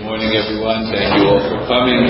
Good morning, everyone. Thank you all for coming.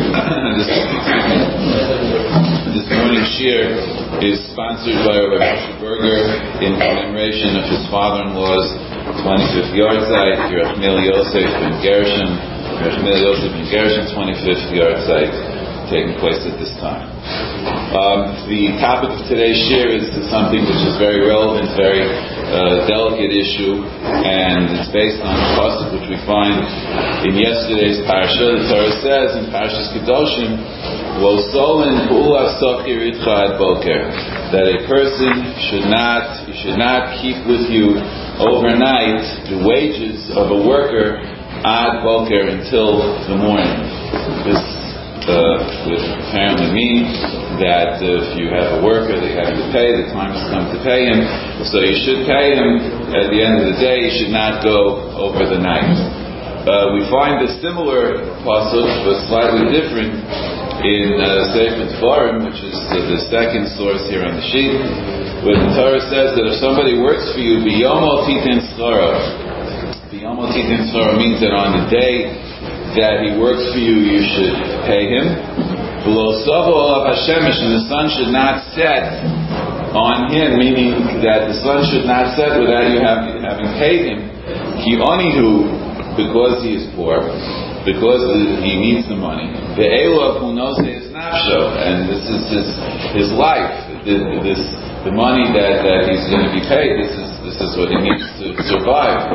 This morning's shir is sponsored by Rabbi Moshe Berger in commemoration of his father-in-law's 25th yahrzeit, Yerachmiel Yosef ben Gershon. Yerachmiel Yosef ben Gershon 25th yahrzeit taking place at this time. The topic of today's shir is something which is very relevant, very delicate issue, and it's based on a pasuk which we find in yesterday's parasha. The Torah says in Parashas Kedoshim, "Lo solin ula sochir itcha ad boker," that a person should not keep with you overnight the wages of a worker ad boker until the morning. This would apparently mean that if you have a worker that you have to pay, the time has come to pay him, so you should pay him at the end of the day. You should not go over the night. We find a similar pasuk, but slightly different, in Sefer Dvarim, which is the second source here on the sheet, where the Torah says that if somebody works for you, biyomo titin scharo. Biyomo titin scharo means that on the day that he works for you, you should pay him. Below Savo of Hashemish, and the sun should not set on him, meaning that the sun should not set without you having paid him. Ki onihu, because he is poor, because he needs the money. The Elov who knows his nafsho, and this is his life. The money that he's going to be paid. This is what he needs to survive.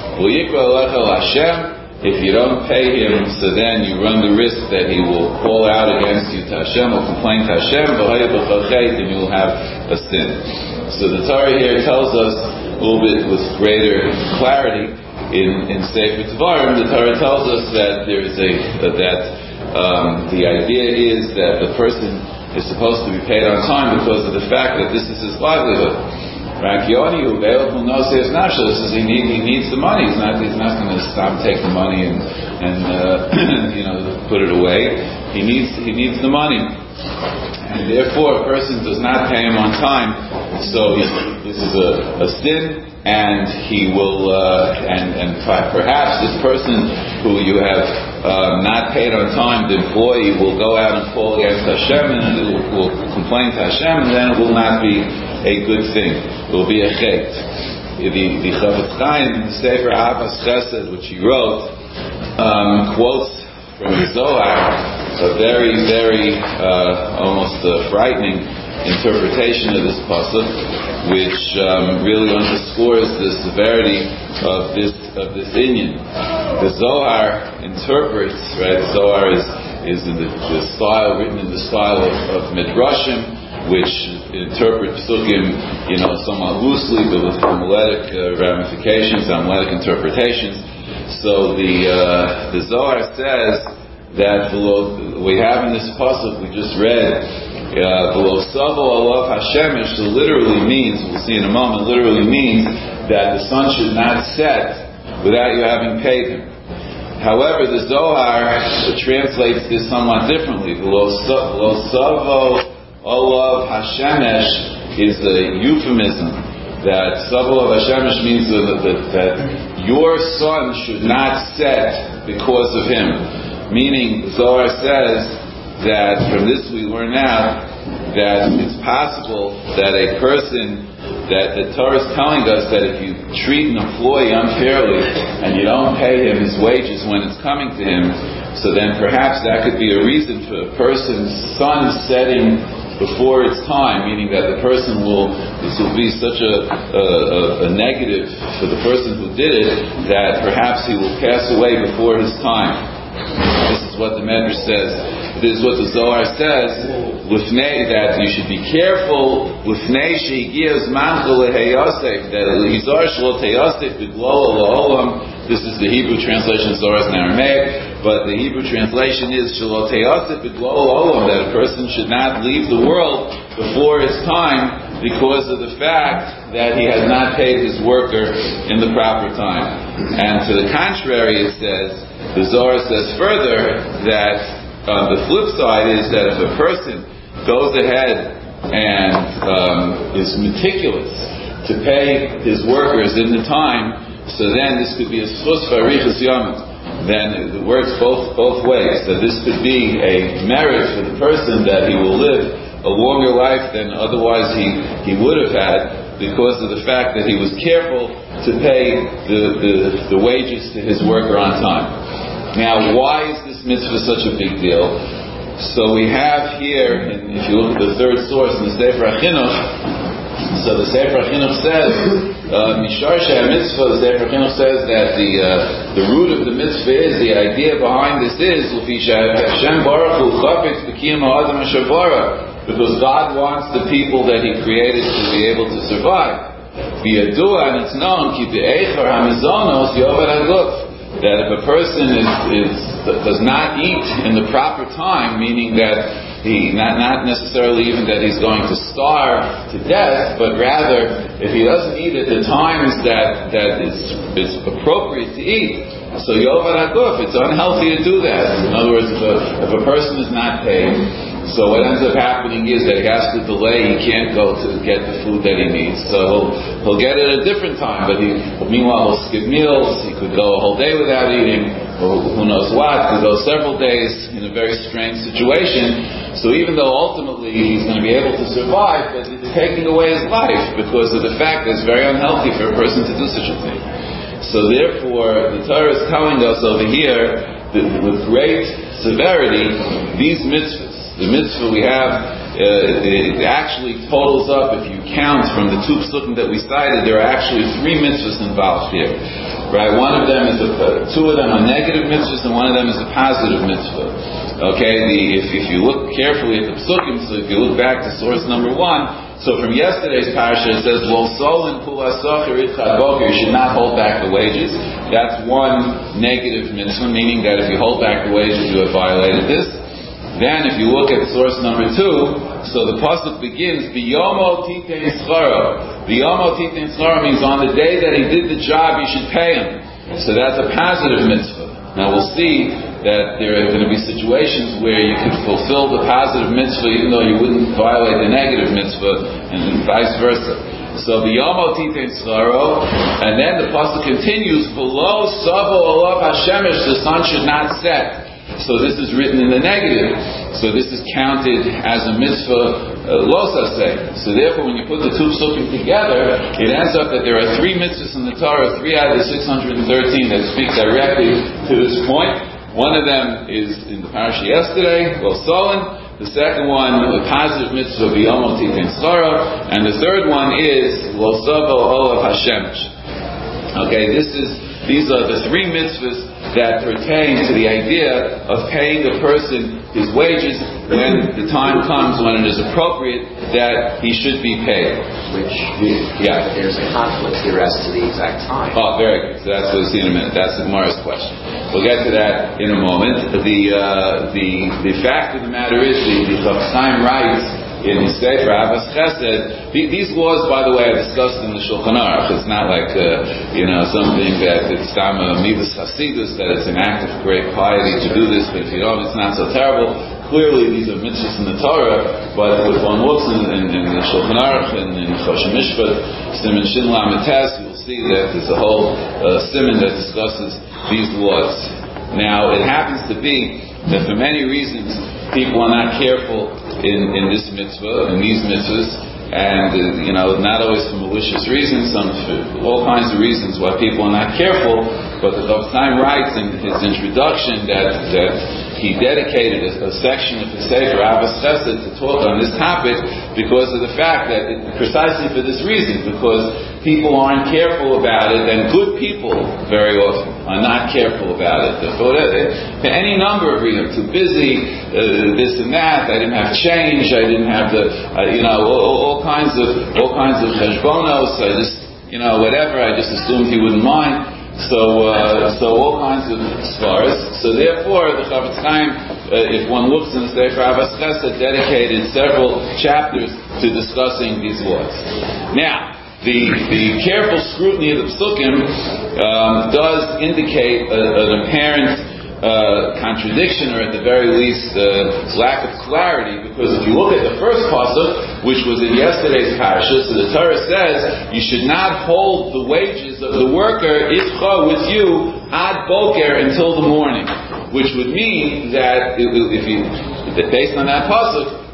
If you don't pay him, so then you run the risk that he will call out against you to Hashem, or complain to Hashem, and you will have a sin. So the Torah here tells us a little bit with greater clarity in Sefer Dvarim. The Torah tells us that the idea is that the person is supposed to be paid on time because of the fact that this is his livelihood. Right? He needs the money. He's not going to stop, take the money and put it away. He needs the money, and therefore a person does not pay him on time. So this is a sin, and he will and perhaps this person who you have not paid on time, the employee, will go out and call against Hashem, and it will complain to Hashem, and then it will not be a good thing. It will be a chet. The Chafetz Chaim in the Sefer Ahavas Chesed, which he wrote, quotes from the Zohar a very, very almost frightening interpretation of this pasuk, which really underscores the severity of this inyan. The Zohar interprets, right? Zohar is in the style, written in the style of Midrashim, which interpret psukim, somewhat loosely, but with homiletic ramifications, homiletic interpretations. So the Zohar says that we have in this pasuk we just read, below Savo alav Hashemish, so literally means, we'll see in a moment, literally means that the sun should not set without you having paid him. However, the Zohar translates this somewhat differently. Below Savo Olav Hashemesh is a euphemism. That Savo of Hashemesh means that your sun should not set because of him. Meaning, Zohar says that from this we learn out that it's possible that a person, that the Torah is telling us that if you treat an employee unfairly and you don't pay him his wages when it's coming to him, so then perhaps that could be a reason for a person's sun setting before its time, meaning that this will be such a negative for the person who did it, that perhaps he will pass away before his time. This is what the Medrash says. This is what the Zohar says, that you should be careful, that this is the Hebrew translation of Zohar in Aramaic, but the Hebrew translation is that a person should not leave the world before his time because of the fact that he has not paid his worker in the proper time. And to the contrary, it says, the Zohar says further that the flip side is that if a person goes ahead and is meticulous to pay his workers in the time, so then this could be a schus farichas yamim. then it works both ways. That this could be a merit for the person that he will live a longer life than otherwise he would have had, because of the fact that he was careful to pay the wages to his worker on time. Now, why is this mitzvah such a big deal? So we have here, if you look at the third source in the Sefer HaChinuch, so the Sefer HaChinuch says, Mishar Sheh Mitzvah, the Sefer HaChinuch says that the root of the mitzvah is, the idea behind this is, Hashem Baruch Hu Chafetz B'kiyum Ha'adam Asher Bara, because God wants the people that He created to be able to survive. V'yadua, and it's known, Ki be'echer hamizonos yovad haguf, that if a person does not eat in the proper time, meaning that he not necessarily even that he's going to starve to death, but rather if he doesn't eat at the times that is appropriate to eat, so yovad haguf, it's unhealthy to do that. In other words, if a person is not paid, so what ends up happening is that he has to delay. He can't go to get the food that he needs. So he'll get it at a different time. But meanwhile, he'll skip meals. He could go a whole day without eating, or who knows what. Could go several days in a very strange situation. So even though ultimately he's going to be able to survive, but it's taking away his life because of the fact that it's very unhealthy for a person to do such a thing. So therefore, the Torah is telling us over here that with great severity, these mitzvahs, the mitzvah we have, it actually totals up, if you count from the two psukim that we cited, there are actually 3 mitzvahs involved here. Right? One of them is two of them are negative mitzvahs, and one of them is a positive mitzvah. Okay? If you look carefully at the psukim, so if you look back to source number 1, so from yesterday's parasha it says, Lo solin pulasachir itchad boker, you should not hold back the wages. That's one negative mitzvah, meaning that if you hold back the wages, you have violated this. Then, if you look at source number 2, so the pasuk begins, B'yomo titein scharo. B'yomo titein scharo means on the day that he did the job, you should pay him. So that's a positive mitzvah. Now we'll see that there are going to be situations where you could fulfill the positive mitzvah even though you wouldn't violate the negative mitzvah, and vice versa. So B'yomo titein scharo, and then the pasuk continues, V'lo savo olav hashemesh, the sun should not set. So this is written in the negative. So this is counted as a mitzvah losaseh. So therefore, when you put the two psukim together, it ends up that there are 3 mitzvahs in the Torah, 3 out of the 613 that speak directly to this point. One of them is in the parasha yesterday, Lo Solin. The second one, the positive mitzvah, B'yomo titein scharo. And the third one is Lo savo olav hashemesh. Okay, these are the 3 mitzvahs that pertain to the idea of paying a person his wages when the time comes when it is appropriate that he should be paid. There's a conflict here as to the exact time. Oh, very good. So that's what we'll see in a minute. That's the Gemara's question. We'll get to that in a moment. The fact of the matter is, the Chafetz Chaim writes in his Sefer Avas Chesed, these laws, by the way, are discussed in the Shulchan Aruch. It's not like something that it's midas hasidus, that it's an act of great piety to do this, but if you don't, it's not so terrible. Clearly, these are mitzvahs in the Torah, but if one looks in the Shulchan Aruch and in Choshen Mishpat, Siman Shin Lamed Tes, you'll see that there's a whole siman that discusses these laws. Now, it happens to be that for many reasons, people are not careful in this mitzvah, in these mitzvahs, and not always for malicious reasons, some for all kinds of reasons why people are not careful. But the Chafetz Chaim writes in his introduction that he dedicated a section of his Sefer Avas Chesed to talk on this topic because of the fact that precisely for this reason, because people aren't careful about it, and good people very often are not careful about it. For any number of reasons, too busy, this and that. I didn't have change. I didn't have all kinds of cheshbonos. I just whatever. I just assumed he wouldn't mind. So all kinds of svars. So therefore, the Chafetz Chaim, if one looks in the Sefer Avas Chesed, dedicated several chapters to discussing these laws. Now, the careful scrutiny of the psukim does indicate an apparent contradiction, or at the very least lack of clarity, because if you look at the first pasuk, which was in yesterday's parsha. So the Torah says you should not hold the wages of the worker itcha with you ad boker until the morning, which would mean that based on that pasuk,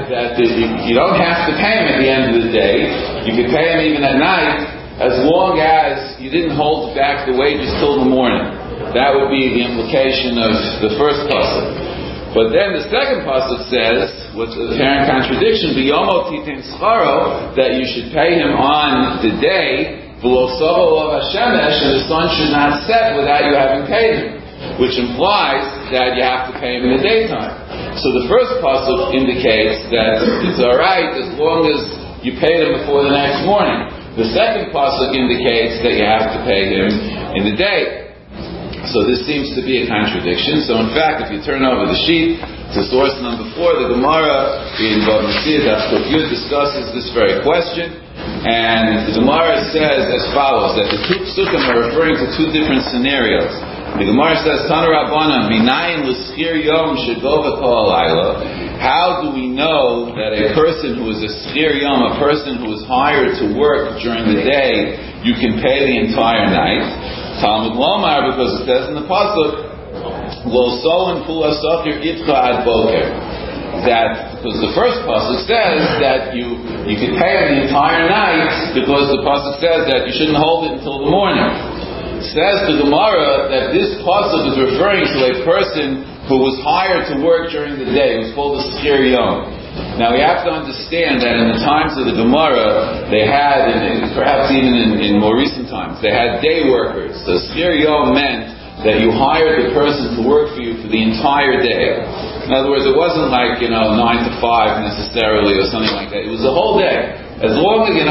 you don't have to pay him at the end of the day. You could pay him even at night, as long as you didn't hold back the wages till the morning. That would be the implication of the first pasuk. But then the second pasuk says, with the apparent contradiction, B'yomo titin scharo, that you should pay him on the day, v'lo sovo of hashemesh, and the sun should not set without you having paid him, which implies that you have to pay him in the daytime. So the first pasuk indicates that it's alright as long as you pay him before the next morning. The second pasuk indicates that you have to pay him in the day. So this seems to be a contradiction. So in fact, if you turn over the sheet to source number 4, the Gemara in Bava Metzia Daf Kuf Yud discusses this very question. And the Gemara says as follows, that the two psukim are referring to two different scenarios. The Gemara says, Tana Rabbanan, Minayin l'schir yom shegova kol halayla. How do we know that a person who is a schir yom, a person who is hired to work during the day, you can pay the entire night? Talmud Lomar, because it says in the pasuk, Lo so'en fulasachir itcha ad boker. That because the first pasuk says that you can pay him the entire night, because the pasuk says that you shouldn't hold it until the morning. It says to the Gemara that this pasuk is referring to a person who was hired to work during the day. It was called a schir yom. Now we have to understand that in the times of the Gemara, they had, and perhaps even in more recent times, they had day workers. So schir yom meant that you hired the person to work for you for the entire day. In other words, it wasn't like 9 to 5 necessarily or something like that. It was the whole day. As long as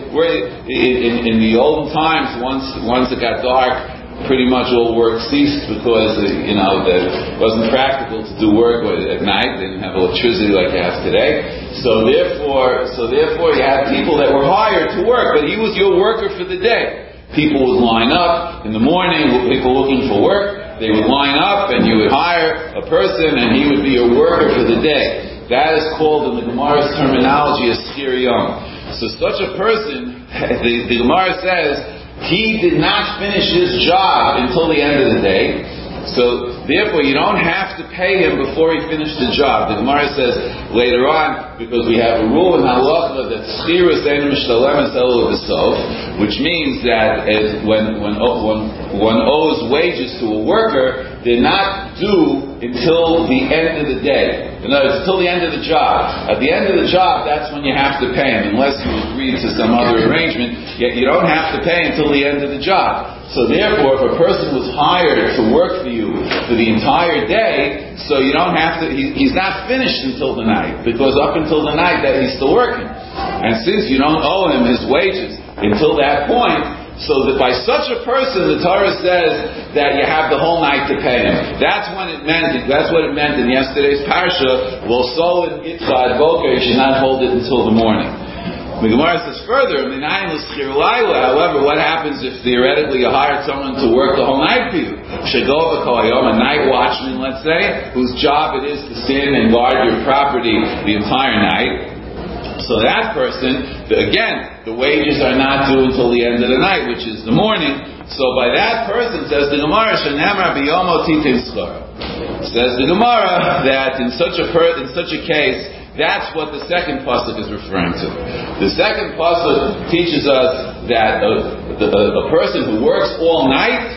in the olden times, once it got dark, pretty much all work ceased because it wasn't practical to do work at night. They didn't have electricity like you have today. So therefore you had people that were hired to work, but he was your worker for the day. People would line up in the morning, people looking for work, they would line up and you would hire a person and he would be your worker for the day. That is called in the Gemara's terminology a schir yom. So such a person, the Gemara says, he did not finish his job until the end of the day. So therefore you don't have to pay him before he finished the job. The Gemara says later on, because we have a rule in halacha that schirus ein mishtalem elu b'sof, which means that when one owes wages to a worker, they're not due until the end of the day. In other words, until the end of the job. At the end of the job, that's when you have to pay him, unless you agree to some other arrangement. Yet you don't have to pay until the end of the job. So therefore, if a person was hired to work for you for the entire day, so you don't have to, he's not finished until the night, because up until the night that he's still working. And since you don't owe him his wages until that point, so that by such a person, the Torah says that you have the whole night to pay him. That's what it meant in yesterday's parsha. Well, so in Yitzchak Boker, you should not hold it until the morning. The Gemara says further, however, what happens if theoretically you hired someone to work the whole night for you? A night watchman, let's say, whose job it is to stand and guard your property the entire night. So that person, again, the wages are not due until the end of the night, which is the morning. So by that person, says the Gemara, Shenamar biyomo titin scharo. Says the Gemara that in such a case, that's what the second pasuk is referring to. The second pasuk teaches us that a person who works all night,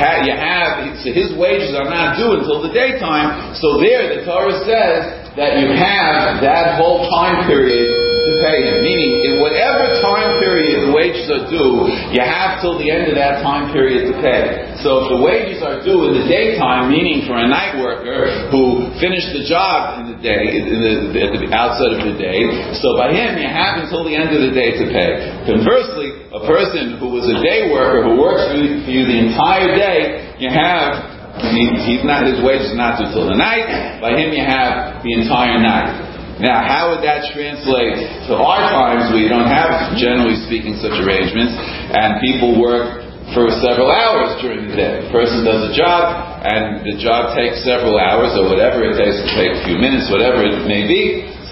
so his wages are not due until the daytime. So there, the Torah says that you have that whole time period to pay him. Meaning, in whatever time period the wages are due, you have till the end of that time period to pay. So if the wages are due in the daytime, meaning for a night worker who finished the job in the day, at the outset of the day, so by him you have until the end of the day to pay. Conversely, a person who was a day worker who works for you the entire day, you have his wages not due till the night. By him you have the entire night. Now, how would that translate to our times where you don't have, generally speaking, such arrangements, and people work for several hours during the day? A person does a job, and the job takes several hours, or whatever it takes to take a few minutes, whatever it may be.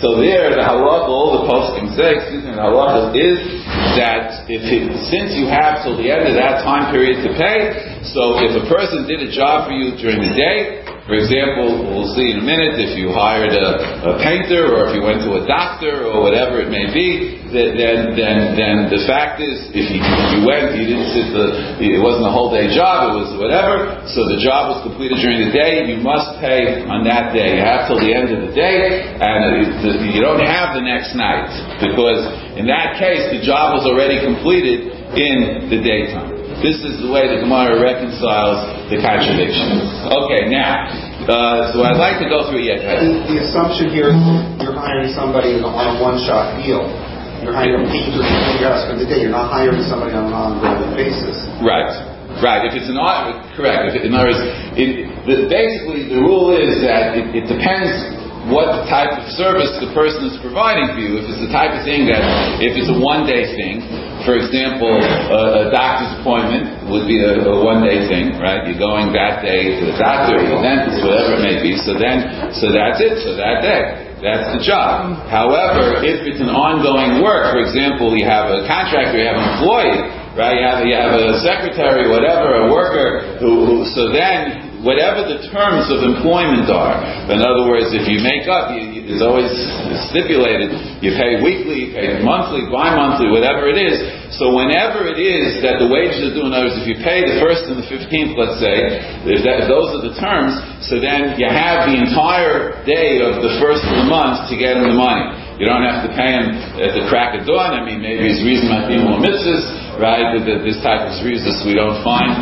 So there, the halacha, all the poskim say, the halacha is that since you have till the end of that time period to pay, so if a person did a job for you during the day, for example, we'll see in a minute, if you hired a painter or if you went to a doctor or whatever it may be, then the fact is, if you went, you didn't it wasn't a whole day job, it was whatever, so the job was completed during the day, you must pay on that day. You have till the end of the day, and you don't have the next night, because in that case, the job was already completed in the daytime. This is the way the Gemara reconciles the contradiction. Okay, now, so I'd like to go through it. The assumption here is you're hiring somebody on a one-shot deal. You're hiring a painter for the day. You're not hiring somebody on an ongoing basis. Right. If it's correct. In other words, basically the rule is that it depends what type of service the person is providing for you. If it's the type of thing that, if it's a one-day thing, for example, a doctor's appointment would be a one-day thing, right? You're going that day to the doctor, or the dentist, whatever it may be. So that's it. So that day. That's the job. However, if it's an ongoing work, for example, you have a contractor, you have an employee, right? You have a secretary, whatever, a worker, so then whatever the terms of employment are. In other words, if you make up, it's always stipulated, you pay weekly, you pay monthly, bi-monthly, whatever it is. So whenever it is that the wages are due, in other words, if you pay the 1st and the 15th, let's say, if those are the terms, so then you have the entire day of the 1st of the month to get him the money. You don't have to pay him at the crack of dawn. I mean, maybe his reason might be more mitzvahs, right? This type of reasons we don't find.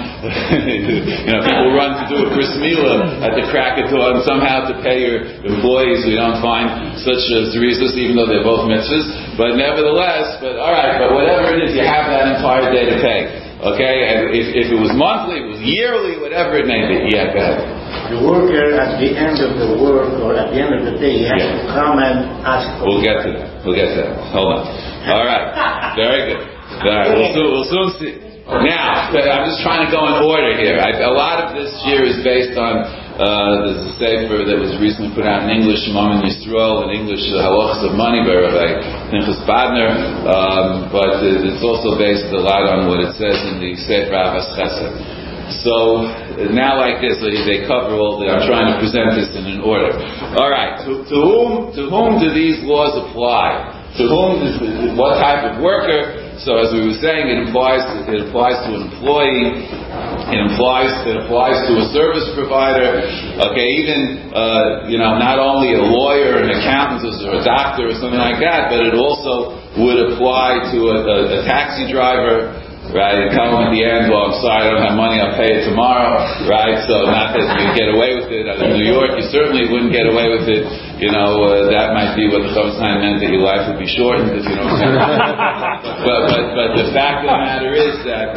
People run to do a bris milah at the crack of dawn somehow to pay your employees. We don't find such reasons, even though they're both mitzvahs. But nevertheless, all right. But whatever it is, you have that entire day to pay. Okay, and if it was monthly, it was yearly, whatever it may be. Yeah, go ahead. The worker at the end of the work or at the end of the day has to come and ask for We'll get to that. Hold on. All right. Very good. All right. We'll soon see. Now, I'm just trying to go in order here. A lot of this year is based on there's a sefer that was recently put out in English, Shemam and Yisrael, in English, Halachas of Money by Rabbi Pinchas Badner, but it's also based a lot on what it says in the Sefer Avas Chesed. So now, like this, they cover all the. I'm trying to present this in an order. All right. To whom do these laws apply? To whom? What type of worker? So, as we were saying, it applies to an employee. It applies to a service provider. Okay, even not only a lawyer, an accountant, or a doctor, or something like that, but it also would apply to a taxi driver. Right, you tell them at the end, well, I'm sorry, I don't have money, I'll pay it tomorrow, right? So not that you get away with it. In New York, you certainly wouldn't get away with it. That might be what the Chavetz Chaim meant, that your life would be shortened if you don't have money. But the fact of the matter is that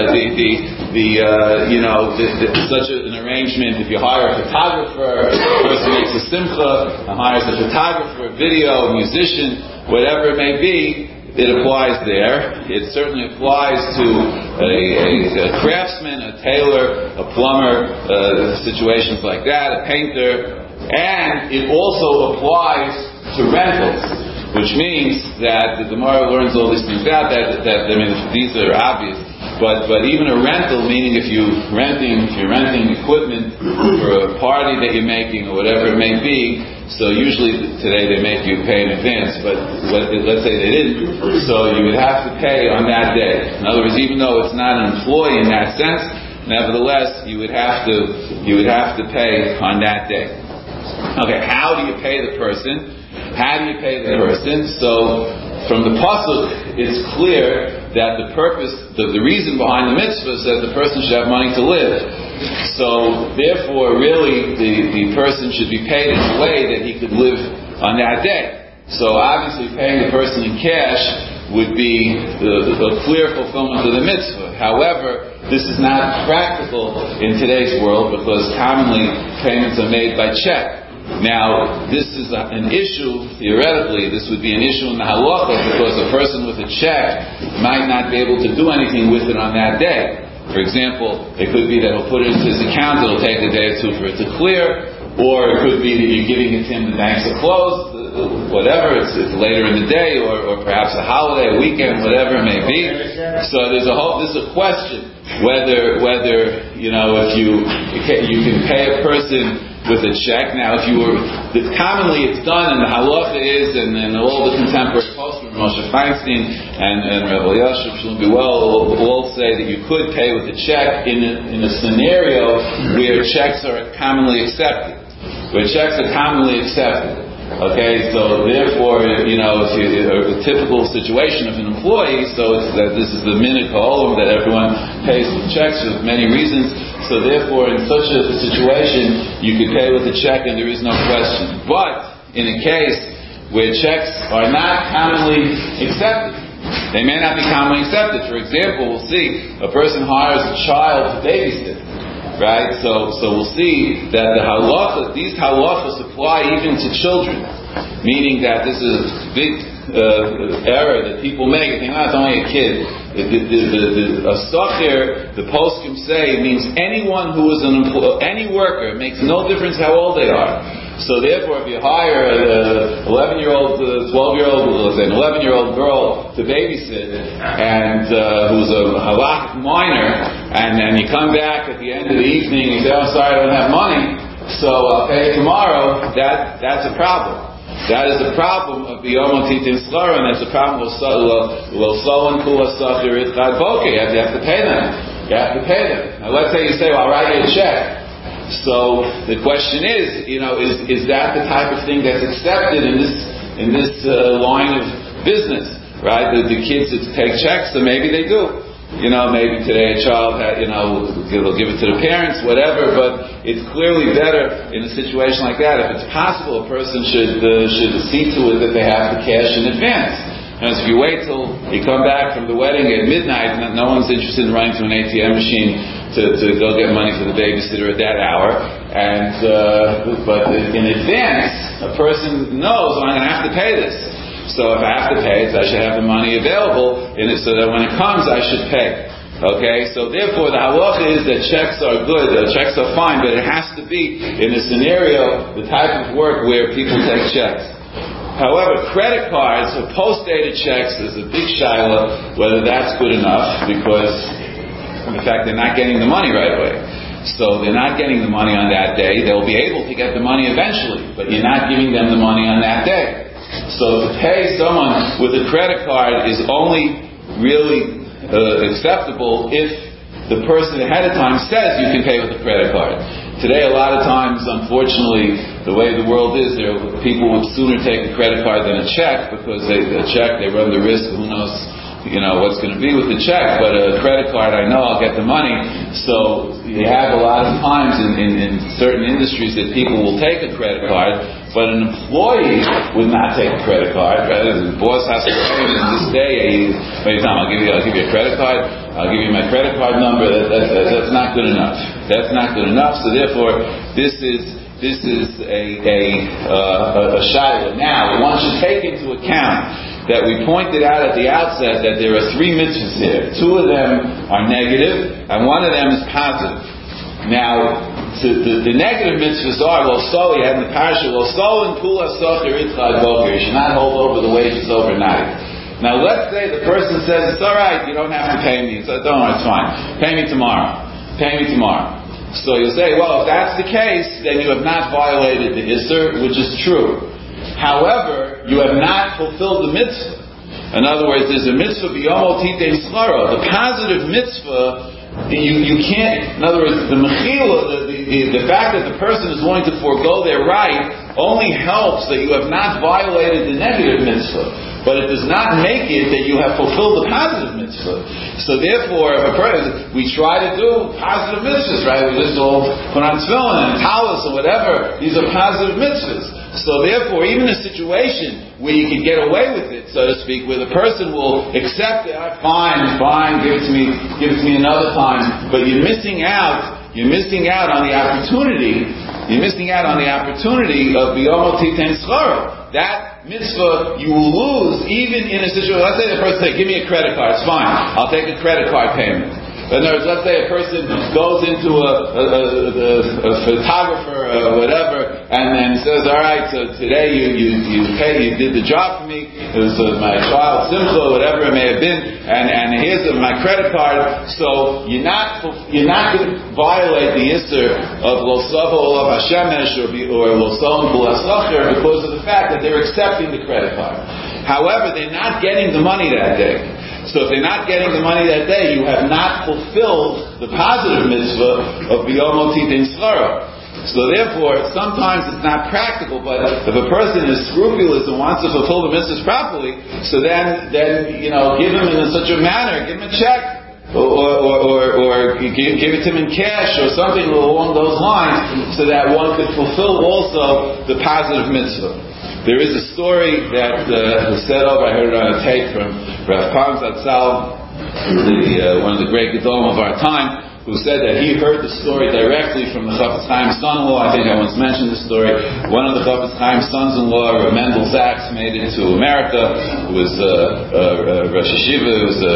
such an arrangement, if you hire a photographer, a person makes a simcha, hires a photographer, video, a musician, whatever it may be, it applies there. It certainly applies to a craftsman, a tailor, a plumber, situations like that, a painter, and it also applies to rentals, which means that the Gemara learns all these things out. That these are obvious, but even a rental, meaning if you're renting equipment for a party that you're making or whatever it may be. So usually today they make you pay in advance, but let's say they didn't, so you would have to pay on that day. In other words, even though it's not an employee in that sense, nevertheless you would have to pay on that day. Okay, how do you pay the person? So from the pasuk, it's clear that the reason behind the mitzvah is that the person should have money to live. So therefore, really, the person should be paid in a way that he could live on that day. So obviously, paying the person in cash would be a clear fulfillment of the mitzvah. However, this is not practical in today's world because commonly payments are made by check. Now, this is an issue, theoretically, this would be an issue in the halacha because a person with a check might not be able to do anything with it on that day. For example, it could be that he'll put it into his account, it'll take a day or two for it to clear, or it could be that you're giving it to him, the banks are closed, whatever, it's later in the day, or perhaps a holiday, a weekend, whatever it may be. So this is a question whether if you can pay a person with a check. Now, commonly it's done, and the halacha is, and all the contemporary poskim, Moshe Feinstein and Rabbi Yashiv Shlomo all say that you could pay with a check in a scenario where checks are commonly accepted. Okay, so therefore, if a typical situation of an employee, so it's that this is the minhag ha'olam that everyone pays with checks for many reasons. So therefore, in such a situation, you could pay with a check, and there is no question. But in a case where checks are not commonly accepted, they may not be commonly accepted. For example, we'll see a person hires a child to babysit. Right, so we'll see that these halachas apply even to children, meaning that this is a big error that people make. They think, it's only a kid. A socher, the poskim say, means anyone who is any worker. It makes no difference how old they are. So therefore, if you hire an 11-year-old, 12-year-old, an 11-year-old girl to babysit, and who's a halakhic minor, and then you come back at the end of the evening and you say, "Oh, sorry, I don't have money, so I'll pay tomorrow," that's a problem. That is a problem of biyom titin schara, and that's a problem with solon kula sacher itchad boker. You have to pay them. Now, let's say you say, "Well, I'll write you a check." So the question is that the type of thing that's accepted in this line of business, right? The kids that take checks, so maybe they do. Maybe today a child they'll give it to the parents, whatever. But it's clearly better in a situation like that. If it's possible, a person should see to it that they have the cash in advance. And if you wait till you come back from the wedding at midnight, no one's interested in running to an ATM machine to go get money for the babysitter at that hour. But in advance, a person knows, I'm going to have to pay this. So if I have to pay it, I should have the money available in it so that when it comes, I should pay. Okay, so therefore the halacha is that checks are good, checks are fine, but it has to be in a scenario, the type of work where people take checks. However, credit cards or post-dated checks is a big shaila whether that's good enough, because in fact they're not getting the money right away. So they're not getting the money on that day. They'll be able to get the money eventually, but you're not giving them the money on that day. So to pay someone with a credit card is only really acceptable if the person ahead of time says you can pay with a credit card. Today, a lot of times, unfortunately, the way the world is, people would sooner take a credit card than a check, because they run the risk, who knows, what's going to be with the check. But a credit card, I know I'll get the money. So you have a lot of times in certain industries that people will take a credit card, but an employee would not take a credit card. The boss has to pay him in this day. I'll give you a credit card. I'll give you my credit card number. That's not good enough. That's not good enough. So therefore, this is a shaila. Now, one should take into account that we pointed out at the outset that there are 3 mitzvahs here. 2 of them are negative, and 1 of them is positive. Now, the negative mitzvahs are, you had in the parasha, you should not hold over the wages overnight. Now, let's say the person says, it's all right, you don't have to pay me. So, don't worry, it's fine. Pay me tomorrow. So you say, if that's the case, then you have not violated the Isser, which is true. However, you have not fulfilled the mitzvah. In other words, there's a mitzvah b'yom titein scharo. The positive mitzvah, you can't. In other words, the mechila, the fact that the person is willing to forego their right only helps that you have not violated the negative mitzvah, but it does not make it that you have fulfilled the positive mitzvah. So therefore, we try to do positive mitzvahs, right? We just all put on tefillin and talis or whatever. These are positive mitzvahs. So therefore, even a situation where you can get away with it, so to speak, where the person will accept it, fine, give it to me another time, but you're missing out on the opportunity. You're missing out on the opportunity of biyom titein schara. That mitzvah you will lose even in a situation. Let's say the person says, "Give me a credit card." It's fine. I'll take a credit card payment. In other words, let's say a person goes into a photographer or whatever, and then says, "All right, so today you did the job for me. It was my child Simcha, whatever it may have been, and here's my credit card." So you're not going to violate the Isser of Lo Savo Olav Hashemesh or Lo Savo B'Lasacher because of the fact that they're accepting the credit card. However, they're not getting the money that day. So if they're not getting the money that day, you have not fulfilled the positive mitzvah of B'yom Otitin Tzara. So therefore, sometimes it's not practical, but if a person is scrupulous and wants to fulfill the mitzvahs properly, so then give him in such a manner, give him a check, or give it to him in cash, or something along those lines, so that one could fulfill also the positive mitzvah. There is a story that was said over, I heard it on a tape from Rav Pam Zatzal, one of the great Gedolim of our time, who said that he heard the story directly from the Chafetz Chaim's son-in-law. I think I once mentioned the story. One of the Chafetz Chaim's sons-in-law, Rav Mendel Zaks, made it to America. It was Rosh Yeshiva. It was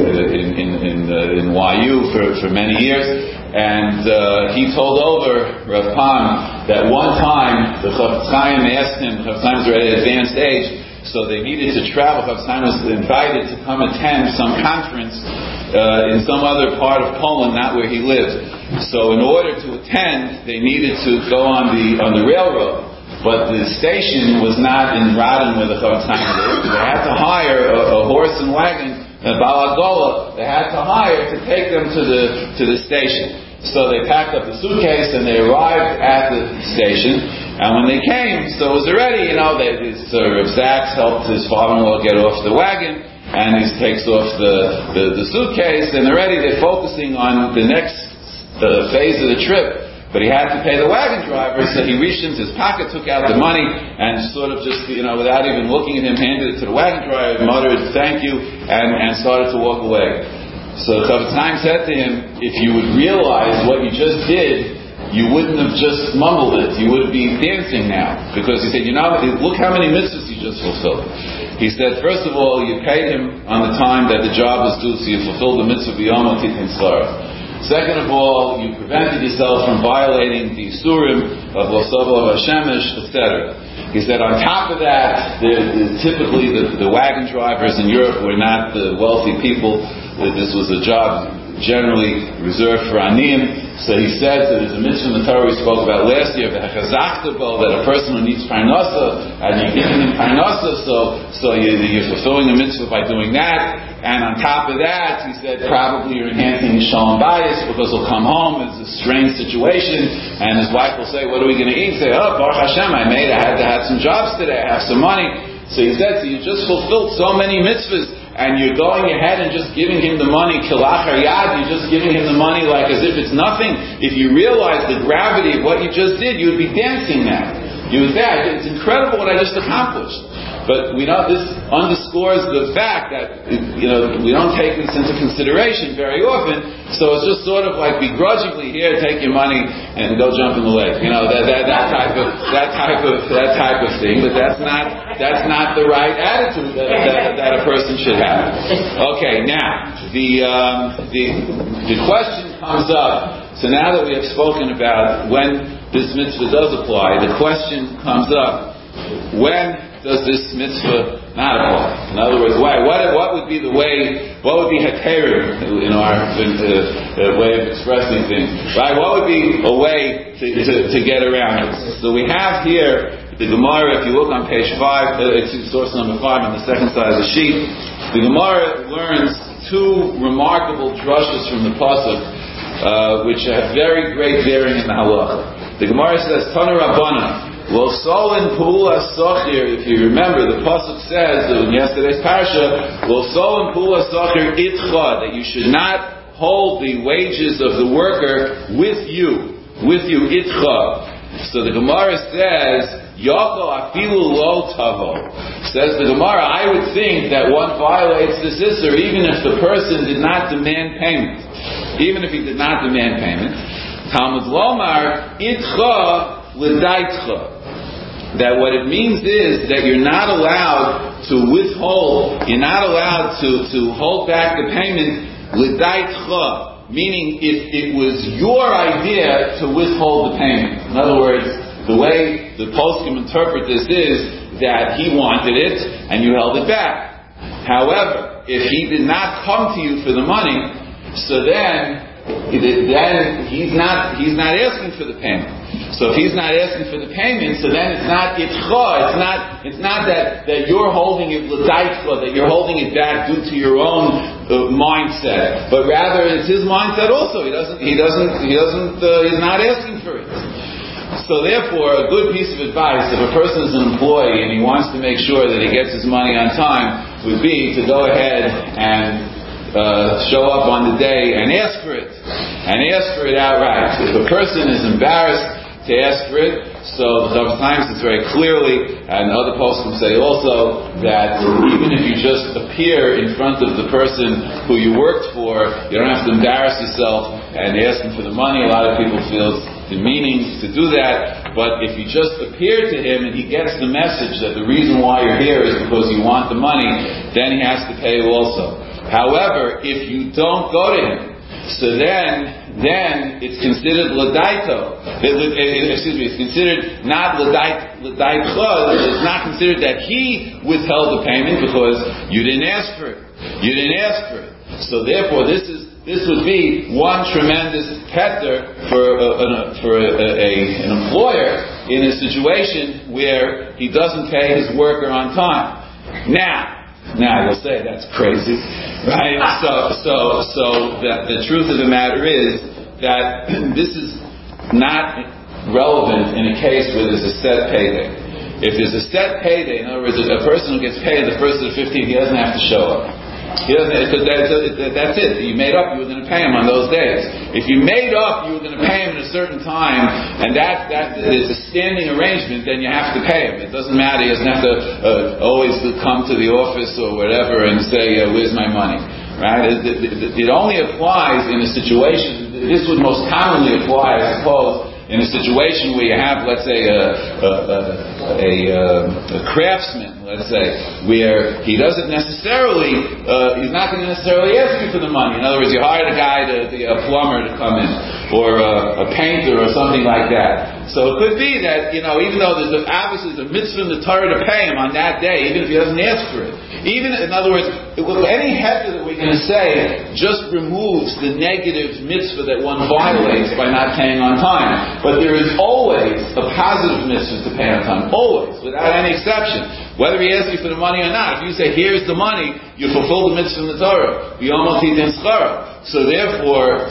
in YU for many years. And he told over Rav Pam that one time the Chafetz Chaim asked him, Chafetz Chaim was already at advanced age, so they needed to travel. Chafetz Chaim was invited to come attend some conference in some other part of Poland, not where he lived. So in order to attend, they needed to go on the railroad. But the station was not in Radin where the Chafetz Chaim lived. They had to hire a horse and wagon, a balagola. They had to hire to take them to the station. So they packed up the suitcase and they arrived at the station. And when they came, so it was already, Rav Zaks helped his father-in-law get off the wagon, and he takes off the suitcase, and already they're focusing on the next phase of the trip. But he had to pay the wagon driver, so he reached into his pocket, took out the money, and sort of just, without even looking at him, handed it to the wagon driver, muttered, "Thank you," and started to walk away. So Chafetz Chaim said to him, if you would realize what you just did, you wouldn't have just mumbled it. You would be dancing now. Because he said, look how many mitzvahs you just fulfilled. He said, first of all, you paid him on the time that the job was due, so you fulfilled the mitzvah b'yom otitin tzara. Second of all, you prevented yourself from violating the Isurim of Lo Savo Hashemesh, etc. He said, on top of that, typically the wagon drivers in Europe were not the wealthy people. This was a job generally reserved for Aniyim. So he said that there's a mitzvah in the Torah we spoke about last year, that a person who needs parnasa, and you're giving him parnasa, so you're fulfilling a mitzvah by doing that. And on top of that, he said probably you're enhancing his shalom bayis, because he'll come home, it's a strange situation, and his wife will say, "What are we going to eat?" Say, "Oh, Baruch Hashem, I had to have some jobs today, I have some money." So he said, so you just fulfilled so many mitzvahs, and you're going ahead and just giving him the money, kilachar yad, you're just giving him the money like as if it's nothing. If you realize the gravity of what you just did, you would be dancing now. It's incredible what I just accomplished. But this underscores the fact that we don't take this into consideration very often. So it's just sort of like begrudgingly, here, take your money and go jump in the lake. That type of thing. But that's not the right attitude that a person should have. Okay, now the question comes up. So now that we have spoken about when this mitzvah does apply, the question comes up: when does this mitzvah not apply? In other words, why? What would be the way? What would be heterim in our way of expressing things? Right? What would be a way to get around it? So we have here the Gemara. If you look on page 5, source number 5 on the second side of the sheet, the Gemara learns two remarkable drushes from the pasuk, which have very great bearing in the halacha. The Gemara says, Tana Rabbana. Well, Solin Pula Sochir, if you remember, the pasuk says in yesterday's parasha, well, Solin Pula Sochir Itcha, that you should not hold the wages of the worker with you, Itcha. So the Gemara says, Yoko Afilu Lo Tavo. Says the Gemara, I would think that one violates this issur even if the person did not demand payment. Even if he did not demand payment. Talmud Lomar Itcha L'daitcha. That what it means is that you're not allowed to withhold, you're not allowed to hold back the payment l'daitcha, meaning if it was your idea to withhold the payment. In other words, the way the poskim interpret this is that he wanted it and you held it back. However, if he did not come to you for the money, so then he's not asking for the payment. So if he's not asking for the payment, so then it's not itcha. It's not that you're holding it l'daitcha, that you're holding it back due to your own mindset, but rather it's his mindset also. He's not asking for it. So therefore, a good piece of advice, if a person is an employee and he wants to make sure that he gets his money on time, would be to go ahead and show up on the day and ask for it. And ask for it outright. If a person is embarrassed to ask for it, so sometimes it's very clearly, and other poskim say also, that even if you just appear in front of the person who you worked for, you don't have to embarrass yourself and ask him for the money. A lot of people feel demeaning to do that, but if you just appear to him and he gets the message that the reason why you're here is because you want the money, then he has to pay you also. However, if you don't go to him, so then it's considered l'daito. It's considered not l'daitcha. It's not considered that he withheld the payment because you didn't ask for it. So therefore, this would be one tremendous heter for an employer in a situation where he doesn't pay his worker on time. Now you'll say that's crazy, right? So the truth of the matter is that this is not relevant in a case where there's a set payday. If there's a set payday, in other words, a person who gets paid the first of the 15th, he doesn't have to show up. He doesn't, because that's it. You made up, you were going to pay him on those days. If you made up, you were going to pay him at a certain time, and that is a standing arrangement, then you have to pay him. It doesn't matter. He doesn't have to always come to the office or whatever and say, where's my money? Right? It only applies in a situation, this would most commonly apply, I suppose, in a situation where you have, let's say, a craftsman, let's say, where he doesn't necessarily, he's not going to necessarily ask you for the money. In other words, you hired a guy, a plumber to come in, or a painter or something like that. So it could be that, even though there's obviously a mitzvah in the Torah to pay him on that day, even if he doesn't ask for it. Even, in other words, any heter that we're going to say just removes the negative mitzvah that one violates by not paying on time. But there is always a positive mitzvah to pay on time. Always, without any exception. Whether he asks you for the money or not. If you say, here's the money, you fulfill the mitzvah in the Torah. So therefore,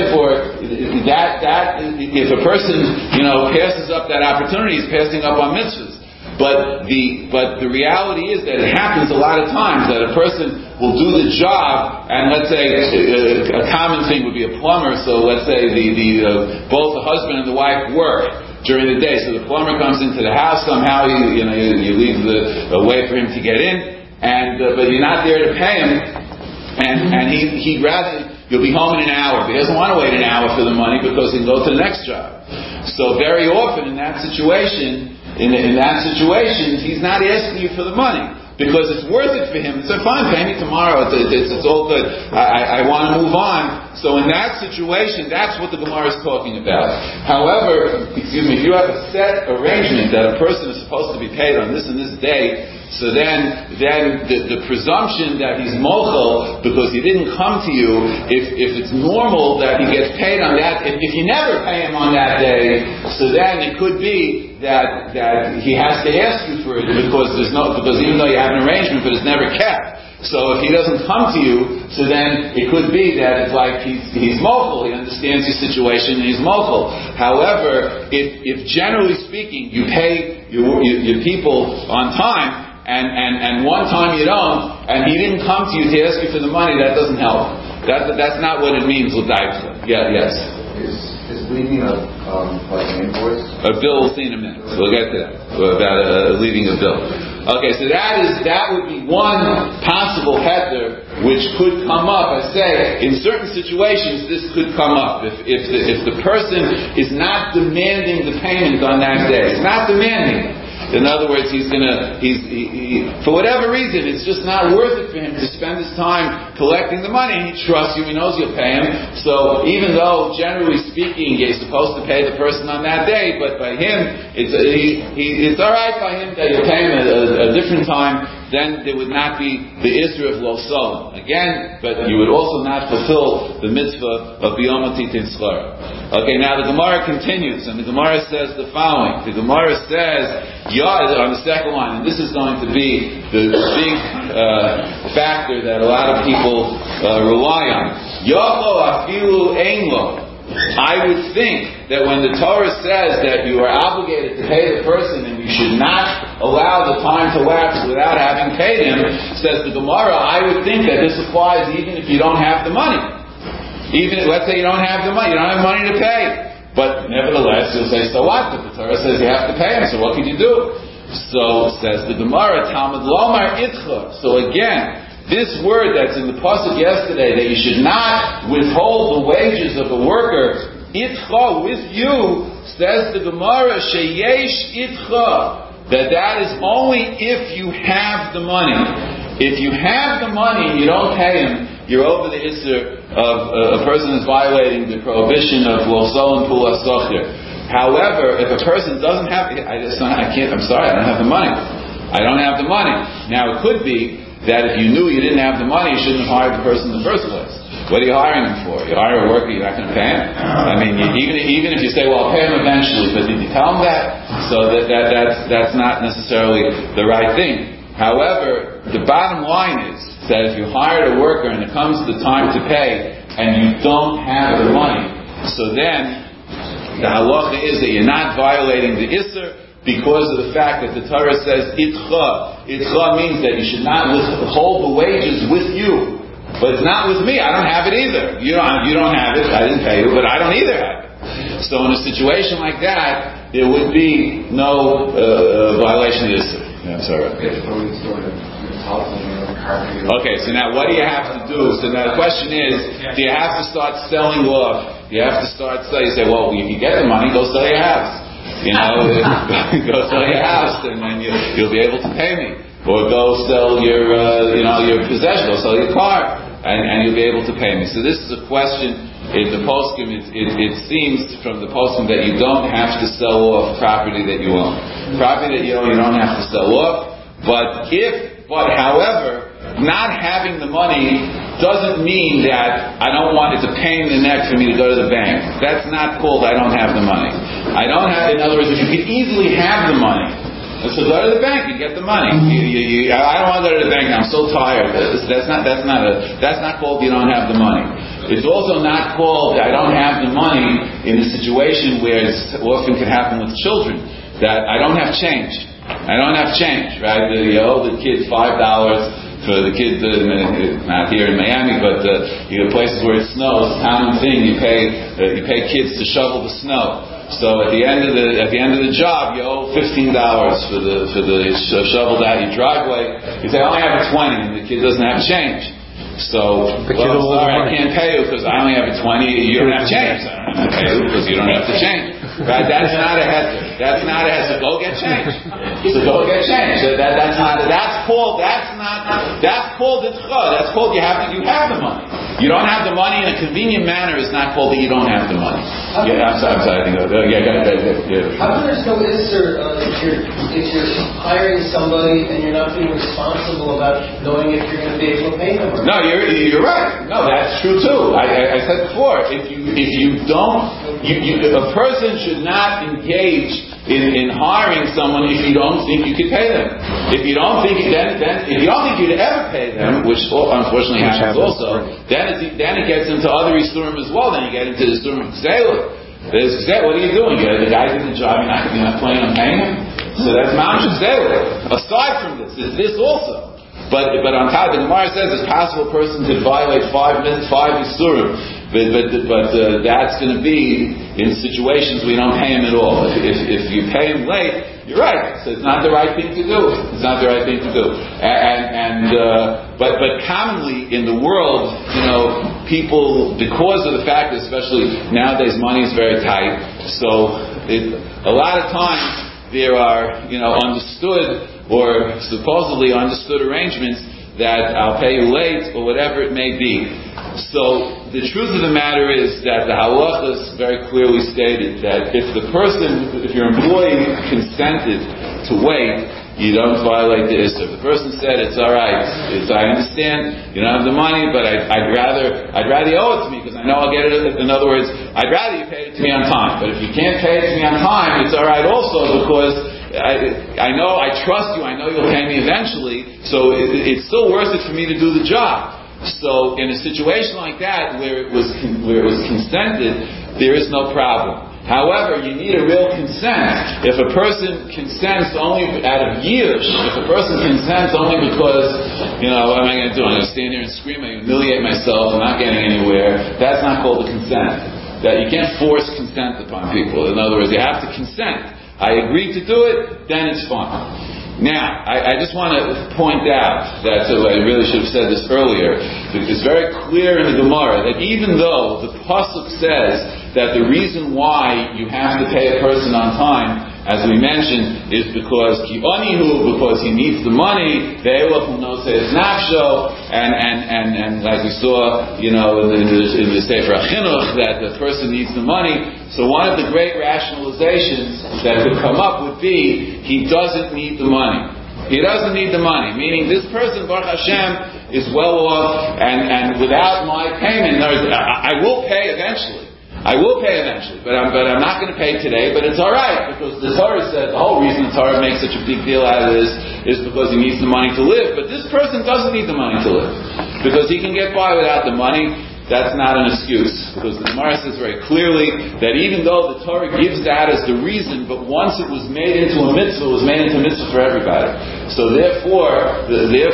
that if a person, passes up that opportunity, he's passing up on mitzvahs. But the reality is that it happens a lot of times that a person will do the job, and let's say a common thing would be a plumber. So let's say both the husband and the wife work during the day. So the plumber comes into the house somehow. You leave a way for him to get in, but you're not there to pay him, and he'd rather. You'll be home in an hour, but he doesn't want to wait an hour for the money because he can go to the next job. So very often in that situation, he's not asking you for the money because it's worth it for him. So fine, pay me tomorrow. It's all good. I want to move on. So in that situation, that's what the Gemara is talking about. However, if you have a set arrangement that a person is supposed to be paid on this and this day, so then the presumption that he's mochel because he didn't come to you, if it's normal that he gets paid on that, if you never pay him on that day, so then it could be that he has to ask you for it because even though you have an arrangement, but it's never kept. So if he doesn't come to you, so then it could be that it's like he's mochel, he understands your situation and he's mochel. However, if generally speaking you pay your people on time, and one time you don't, and he didn't come to you to ask you for the money, that doesn't help. That's not what it means with daitcha. Yes. Is leaving like an invoice? A bill we'll see in a minute. We'll get to that. About leaving a bill. Okay, so that would be one possible heter which could come up. I say in certain situations this could come up if the person is not demanding the payment on that day. It's not demanding. In other words, for whatever reason, it's just not worth it for him to spend his time collecting the money. He trusts you, he knows you'll pay him. So even though, generally speaking, you're supposed to pay the person on that day, but by him, it's all right by him that you pay him at a different time. Then there would not be the Isra of Lo Solon. Again, but you would also not fulfill the mitzvah of Biyom Titin Schar. Okay, now the Gemara continues, and the Gemara says the following. The Gemara says, on the second line, and this is going to be the big factor that a lot of people rely on. Yachlo afilu ein lo. I would think that when the Torah says that you are obligated to pay the person and you should not allow the time to lapse without having paid him, says the Gemara, I would think that this applies even if you don't have the money. Even if, let's say you don't have the money, you don't have money to pay. But nevertheless, you'll say, so what? But the Torah says you have to pay him, so what can you do? So says the Gemara, Talmud Lomar Itcha. So again, this word that's in the pasuk yesterday, that you should not withhold the wages of a worker, itcha, with you, says the Gemara, sheyesh itcha, that is only if you have the money. If you have the money and you don't pay him, you're over the isser of a person is violating the prohibition of lo solon pula socher. However, if a person doesn't have, I'm sorry, I don't have the money. I don't have the money. Now it could be that if you knew you didn't have the money, you shouldn't have hired the person in the first place. What are you hiring him for? You hire a worker, you're not going to pay him? I mean, even if you say, well, I'll pay him eventually, but did you tell him that? So that's not necessarily the right thing. However, the bottom line is that if you hired a worker and it comes the time to pay and you don't have the money, so then the halacha is that you're not violating the Isser, because of the fact that the Torah says itcha. Itcha means that you should not withhold the wages with you. But it's not with me. I don't have it either. You don't have it. I didn't pay you, but I don't either have it. So in a situation like that, there would be no violation of Isser. Yeah, sorry. Okay, so now what do you have to do? So now the question is, do you have to start selling off? Do you have to start selling? You say, well, if you get the money, go sell your house. Go sell your house, and then you'll be able to pay me. Or go sell your possession. Go sell your car, and you'll be able to pay me. So this is a question in the poskim. It seems from the poskim that you don't have to sell off property that you own. Property that you own, you don't have to sell off. But however, not having the money doesn't mean that I don't want it to pain in the neck for me to go to the bank. That's not called I don't have the money. In other words, if you could easily have the money, so go to the bank and get the money. I don't want to go to the bank now, I'm so tired. That's not called you don't have the money. It's also not called I don't have the money in a situation where it often can happen with children, that I don't have change. I don't have change, right? You owe the kid $5 for the kids, not here in Miami, but places where it snows. Common thing, you pay kids to shovel the snow. So at the end of the job, you owe $15 for the shoveled out your driveway. You say, I only have a 20, and the kid doesn't have change. So, sorry, I can't pay you because I only have a 20. You don't have change. I don't have to pay you because you don't have the change. Right? That's not a heter. So go get change. So go get change. That's called itcha. That's called you have the money. You don't have the money in a convenient manner is not called that you don't have the money. I'm sorry. Go ahead. How come there's no Isser if you're hiring somebody and you're not being responsible about knowing if you're going to be able to pay them? No, you're right. No, that's true too. I said before, if you don't, a person should not engage in hiring someone if you don't think you could pay them. If you don't think you'd ever pay them, which unfortunately happens also, then it gets into other isurim as well. Then you get into the isurim of gzelah. What are you doing? The guy did the job. You're not planning on paying him. So that's ma'amsh gzelah. Aside from this, is this also. But on top, the Gemara says it's possible a person could violate 5 isurim. But that's going to be in situations where you don't pay him at all. If you pay him late, you're right. So it's not the right thing to do. It's not the right thing to do. But commonly in the world, people, because of the fact that especially nowadays money is very tight, so a lot of times there are, understood or supposedly understood arrangements that I'll pay you late or whatever it may be. So the truth of the matter is that the halachas very clearly stated that if your employee consented to wait, you don't violate the issur. If the person said it's all right, I understand you don't have the money, but I'd rather you owe it to me because I know I'll get it. In other words, I'd rather you pay it to me on time. But if you can't pay it to me on time, it's all right also because I know I trust you. I know you'll pay me eventually. So it's still worth it for me to do the job. So in a situation like that where it was consented, there is no problem. However, you need a real consent. If a person consents only out of yidush, if a person consents only because, what am I going to do? I'm going to stand here and scream, I humiliate myself, I'm not getting anywhere. That's not called a consent. That you can't force consent upon people. In other words, you have to consent. I agree to do it, then it's fine. Now, I just want to point out that, I really should have said this earlier, it's very clear in the Gemara that even though the Pasuk says that the reason why you have to pay a person on time, as we mentioned, is because ki'onihu, because he needs the money, ve'elach u'noseh nafsho, and like we saw, in the Sefer HaChinuch, that the person needs the money. So one of the great rationalizations that could come up would be, he doesn't need the money. He doesn't need the money, meaning this person, Baruch Hashem, is well off, and without my payment, I will pay eventually. I will pay eventually, but I'm not going to pay today, but it's alright, because the Torah says, the whole reason the Torah makes such a big deal out of this is because he needs the money to live, but this person doesn't need the money to live, because he can get by without the money. That's not an excuse, because the Gemara says very clearly that even though the Torah gives that as the reason, but once it was made into a mitzvah, it was made into a mitzvah for everybody. So therefore,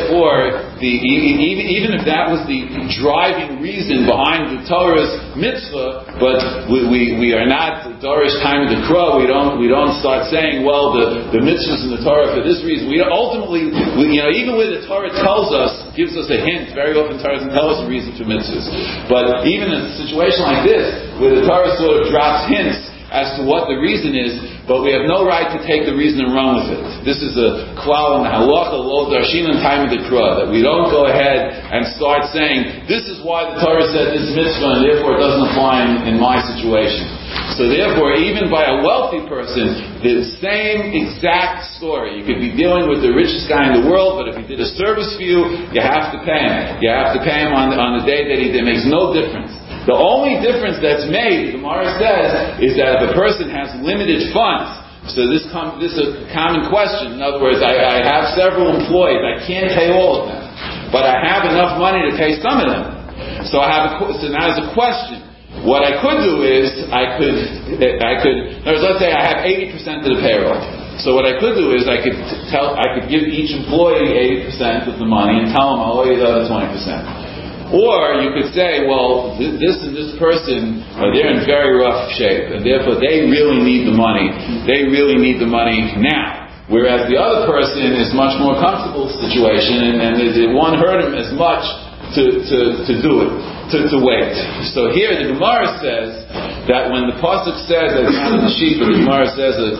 even if that was the driving reason behind the Torah's mitzvah, but we are not Dorish time of the crow. We don't start saying, well, the mitzvahs in the Torah for this reason. We ultimately, even where the Torah tells us, gives us a hint. Very often Torah doesn't tell us the reason for mitzvahs. But even in a situation like this, where the Torah sort of drops hints as to what the reason is, but we have no right to take the reason and run with it. This is a klal in the halacha, lo darshin in time of the krah, that we don't go ahead and start saying, this is why the Torah said this mitzvah, and therefore it doesn't apply in my situation. So therefore, even by a wealthy person, the same exact story. You could be dealing with the richest guy in the world, but if he did a service for you, you have to pay him. You have to pay him on the day that he did. It makes no difference. The only difference that's made, the Gemara says, is that if a person has limited funds, so this is a common question. In other words, I have several employees. I can't pay all of them, but I have enough money to pay some of them. So so now there's a question. What I could do is I could. Let's say I have 80% of the payroll. So what I could do is I could give each employee 80% of the money and tell them I'll owe you the other 20%. Or you could say, well, this and this person, they're in very rough shape, and therefore they really need the money. They really need the money now. Whereas the other person is much more comfortable situation, and it won't hurt him as much to do it, to wait. So here the Gemara says that when the pasuk says that it's not in the sheet, but the Gemara says the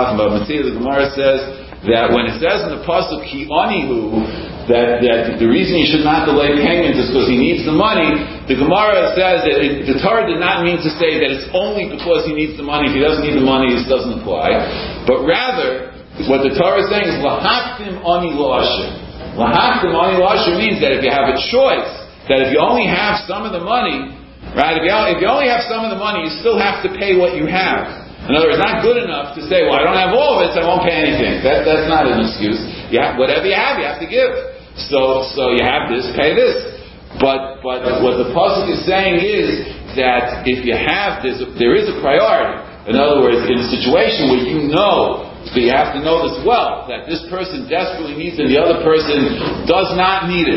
Gemara says that when it says in the pasuk ki anihu, that the reason he should not delay payment is because he needs the money. The Gemara says that the Torah did not mean to say that it's only because he needs the money. If he doesn't need the money, this doesn't apply. But rather, what the Torah is saying is lahaktim ani la'asher. Lahaktim ani la'asher means that if you have a choice, that if you only have some of the money, right? If you only have some of the money, you still have to pay what you have. In other words, not good enough to say, well, I don't have all of it, so I won't pay anything. That's not an excuse. Whatever you have to give. So you have this, pay this. But what the pasuk is saying is that if you have this, there is a priority. In other words, in a situation where so you have to know this well, that this person desperately needs it and the other person does not need it.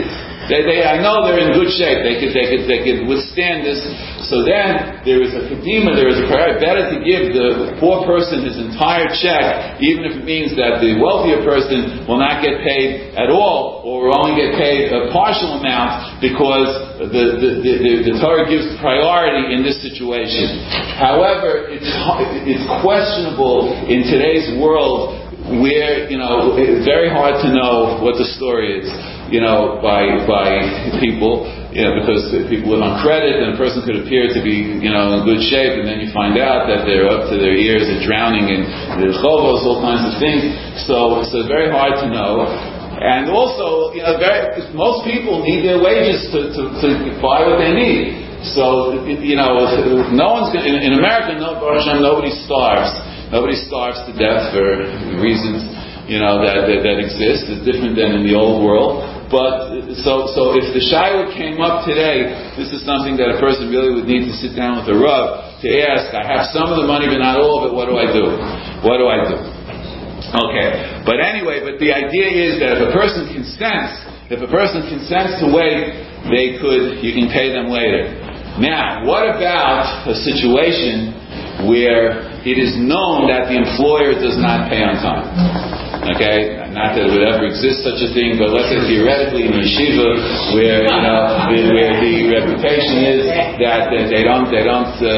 I know they're in good shape. They could withstand this. So then there is a kadima, there is a priority. Better to give the poor person his entire check, even if it means that the wealthier person will not get paid at all, or will only get paid a partial amount, because the Torah gives priority in this situation. However, it's questionable in today's world, where it's very hard to know what the story is, by people, because people live on credit, and a person could appear to be, in good shape, and then you find out that they're up to their ears and drowning in the chovos, all kinds of things. So it's very hard to know. And also, most people need their wages to buy what they need. So, no one's in America. Nobody starves. Nobody starves to death for reasons, that exist. It's different than in the old world. But so if the Shiloh came up today, this is something that a person really would need to sit down with a Rav to ask. I have some of the money, but not all of it. What do I do? What do I do? Okay. But anyway, the idea is that if a person consents to wait, you can pay them later. Now, what about a situation where it is known that the employer does not pay on time? Okay, not that it would ever exist such a thing, but let's say theoretically in yeshiva, where where the reputation is that they don't, the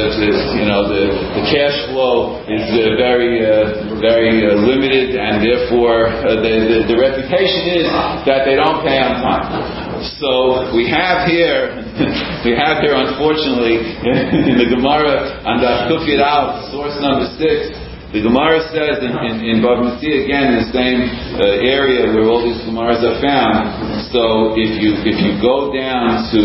cash flow is very limited, and therefore the reputation is that they don't pay on time. So we have here, unfortunately, in the Gemara on the Kuf Yud Aleph, source number 6. The Gemara says in Bava Metzia, again in the same area where all these Gemaras are found. So if you go down to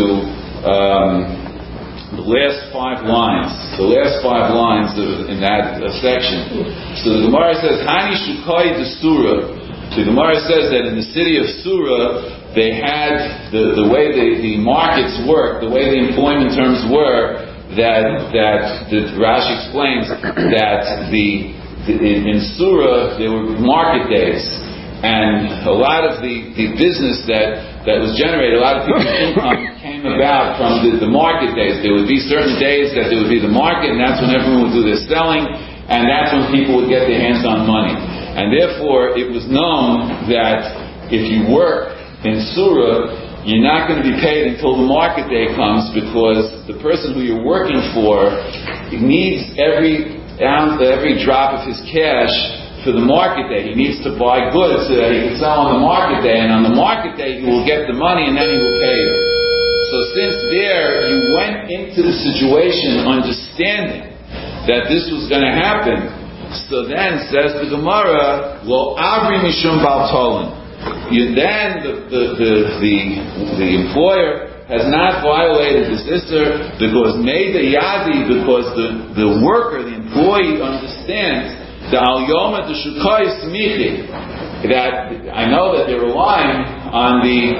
the last 5 lines in that section. So the Gemara says, Hani Shukai de Sura. The Gemara says that in the city of Sura, they had the way the markets worked, the way the employment terms were. That Rashi explains that in Surah there were market days, and a lot of the business that was generated, a lot of people's income came about from the market days. There would be certain days that there would be the market, and that's when everyone would do their selling, and that's when people would get their hands on money. And therefore, it was known that if you work in Surah, you're not going to be paid until the market day comes, because the person who you're working for needs every drop of his cash for the market day. He needs to buy goods so that he can sell on the market day, and on the market day he will get the money and then he will pay you. So since there you went into the situation understanding that this was going to happen, so then says the Gemara, Lo Avri Mishum Bal Tolan. Then the employer has not violated this issur, because the worker, the employee, understands the al yoma de shukai smichi, that I know that they're relying on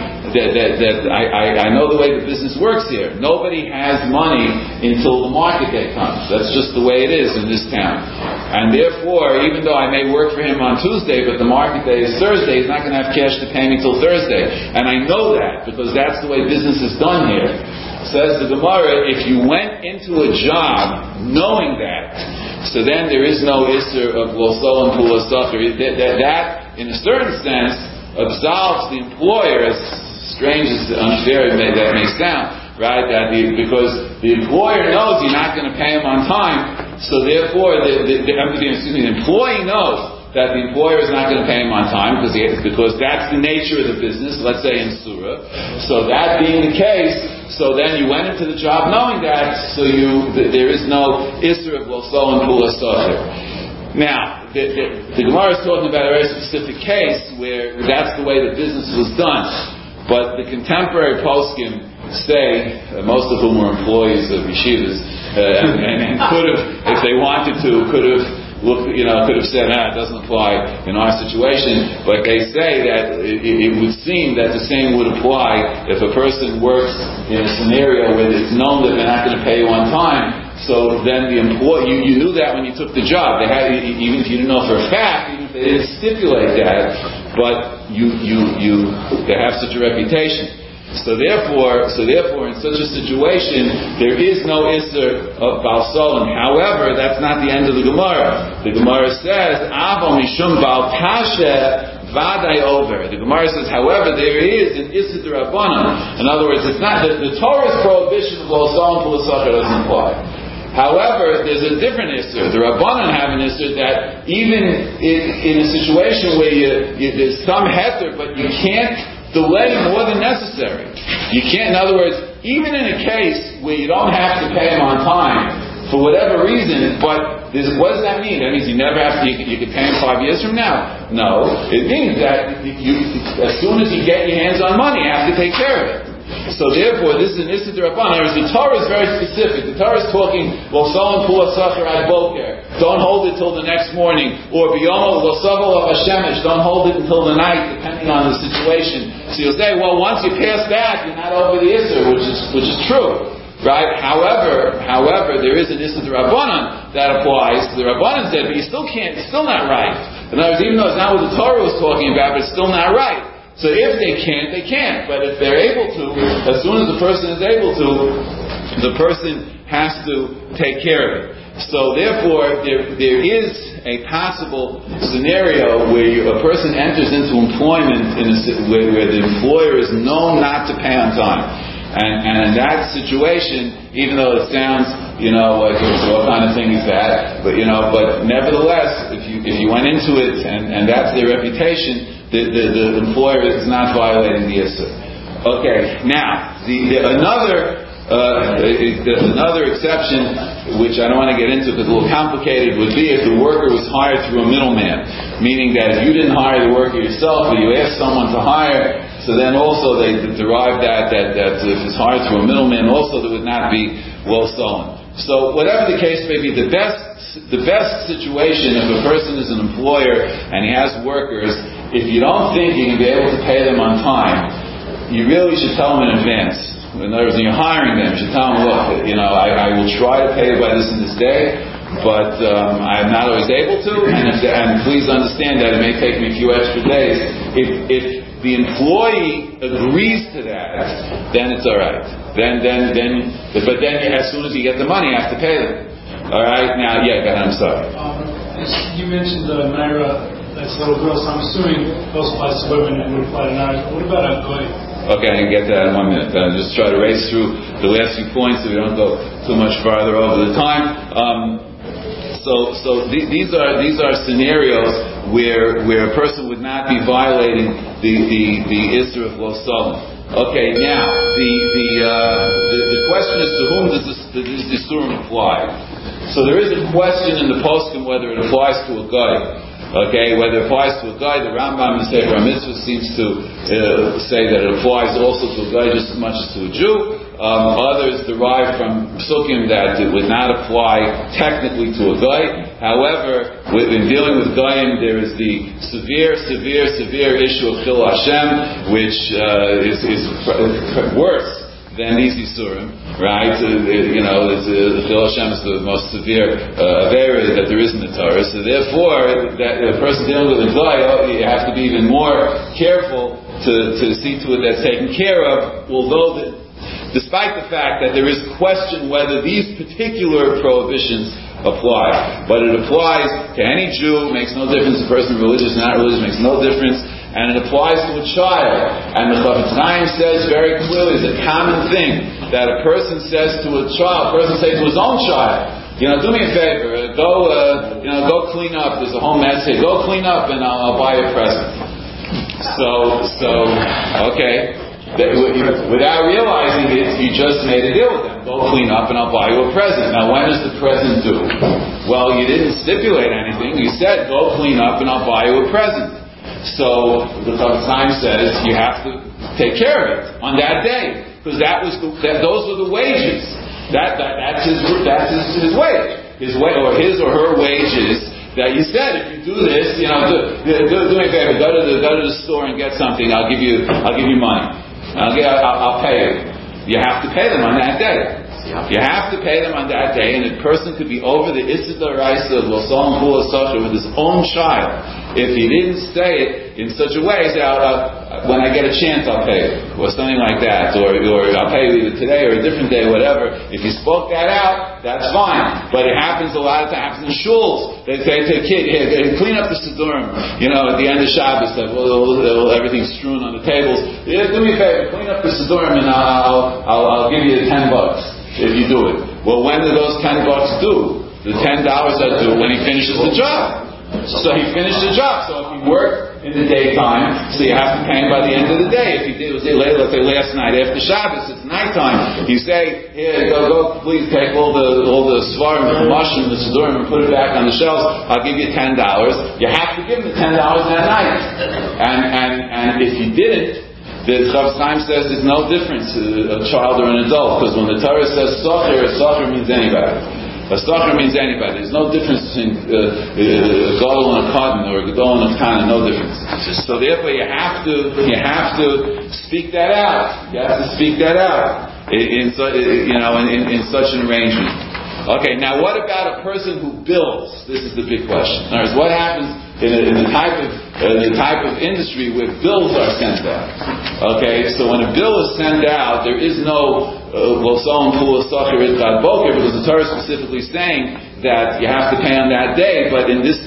I know the way the business works here. Nobody has money until the market day comes. That's just the way it is in this town. And therefore, even though I may work for him on Tuesday, but the market day is Thursday, he's not going to have cash to pay me till Thursday. And I know that, because that's the way business is done here. Says the Gemara, if you went into a job knowing that, so then there is no issur of Losol and Pulasachar. That, in a certain sense, absolves the employer, as strange as unfair that may sound, right? Because the employer knows you're not going to pay him on time, so therefore the employee knows that the employer is not going to pay him on time, because that's the nature of the business, let's say in Surah. So that being the case, so then you went into the job knowing that, so there is no issur of Losol and Pulasachar. Now, the Gemara is talking about a very specific case where that's the way the business was done. But the contemporary poskim say, most of whom were employees of yeshivas, and could have, if they wanted to, could have said, it doesn't apply in our situation. But they say that it would seem that the same would apply if a person works in a scenario where it's known that they're not going to pay you on time. So then the employee, you knew that when you took the job. They had, even if you didn't know for a fact, even if they didn't stipulate that, but they have such a reputation. So therefore, in such a situation, there is no Isser of Baal Solim. However, that's not the end of the Gemara. The Gemara says, Avo Mishum Baal Tashe Vaday Over. The Gemara says, however, there is an Isser D'Rabbanan. In other words, it's not the Torah's prohibition of Baal Solim Pulasachar doesn't apply. However, there's a different Isser. The Rabbanan have an Isser that even in a situation where there's some heter, but you can't delay more than necessary. You can't, in other words, even in a case where you don't have to pay him on time for whatever reason, but what does that mean? That means you never have to, you can pay him 5 years from now. No, it means that as soon as you get your hands on money, you have to take care of it. So therefore, this is an Issa D'Rabbanan. The Torah is very specific. The Torah is talking, Lo Solim Pula Sachar Ad Boker. Don't hold it till the next morning. Or B'yomo Lo Sovel Hashemesh. Don't hold it until the night, depending on the situation. So you'll say, well, once you pass that, you're not over the Issa, which is true. Right? However, there is an Issa D'Rabbanan that applies. The Rabbanan said, but you still can't, it's still not right. In other words, even though it's not what the Torah was talking about, but it's still not right. So if they can't, they can't. But if they're able to, as soon as the person is able to, the person has to take care of it. So therefore, there is a possible scenario where a person enters into employment where the employer is known not to pay on time. And in that situation, even though it sounds, like what kind of thing is that, but nevertheless, if you went into it and that's their reputation, the employer is not violating the Issa. Okay, now another exception, which I don't want to get into because it's a little complicated, would be if the worker was hired through a middleman, meaning that if you didn't hire the worker yourself, but you asked someone to hire, so then also they derive that if it's hired through a middleman, also there would not be well stolen. So whatever the case may be, the best situation if a person is an employer and he has workers, if you don't think you can be able to pay them on time, you really should tell them in advance. In other words, when you're hiring them, you should tell them, look, I will try to pay you by this and this day, but I'm not always able to, and please understand that it may take me a few extra days. If the employee agrees to that, then it's all right. Then, as soon as you get the money, you have to pay them. All right. Now, go ahead. I'm sorry. You mentioned the Naira, that's little girl. So I'm assuming those applies to women and would apply to Naira. What about a goy? Okay, I can get that in 1 minute. I'll just try to race through the last few points so we don't go too much farther over the time. So these are scenarios where a person would not be violating the Isra of Lo Solim. Okay, now the question is to whom does this Isurim apply? So there is a question in the poskim whether it applies to a guy. Okay, whether it applies to a guy, the Rambam in Sefer HaMitzvah seems to say that it applies also to a guy just as much as to a Jew. Others derive from psukim that it would not apply technically to a guy. However, in dealing with Goyim, there is the severe issue of Chil Hashem, which is worse than these Yisurim, right? The Chil Hashem is the most severe area that there is in the Torah. So therefore, that a person dealing with a guy, you have to be even more careful to see to it that's taken care of, although despite the fact that there is question whether these particular prohibitions apply. But it applies to any Jew, makes no difference, a person religious, not religious, makes no difference, and it applies to a child. And the Chafetz Chaim says very clearly, it's a common thing that a person says to a child, a person says to his own child, do me a favor, go clean up, there's a home mess here, go clean up and I'll buy you a present. So, okay. Without realizing it, you just made a deal with them. Go clean up and I'll buy you a present. Now, when is the present due? Well, you didn't stipulate anything. You said, go clean up and I'll buy you a present. So, the Chafetz Chaim says you have to take care of it on that day. Because those were the wages. That's his wage. His or her wages. That you said, if you do this, do me a favor, go to the store and get something. I'll give you money. I'll pay you. You have to pay them on that day. You have to pay them on that day, and a person could be over the Issa D'Oraisa of Lo Solim Pula Sachar with his own child, if he didn't say it in such a way, say, when I get a chance I'll pay you, or something like that, or I'll pay you either today or a different day, whatever. If you spoke that out, that's fine. But it happens a lot of times in shuls. They say to a kid, hey, clean up the siddurim, at the end of Shabbos, everything's strewn on the tables. Yeah, do me a favor, clean up the siddurim and I'll give you $10 if you do it. Well, when do those $10 due? The $10 are due when he finishes the job. So he finished the job. So if he worked in the daytime, so you have to pay him by the end of the day. If he did, let's say last night after Shabbos, it's nighttime. You say, here, go, please take all the svarim, the mushroom, the siddurim, and put it back on the shelves. I'll give you $10. You have to give him the $10 that night. And if you didn't, the Chofetz Chaim says there's no difference a child or an adult, because when the Torah says socher means anybody. A socher means anybody. There's no difference between a gadol and a cotton or a gadol and a kana. No difference. So therefore, you have to speak that out. You have to speak that out in such an arrangement. Okay. Now, what about a person who bills? This is the big question. In other words, what happens in the type of industry where bills are sent out? Okay. So when a bill is sent out, there is no because the Torah is specifically saying that you have to pay on that day, but in this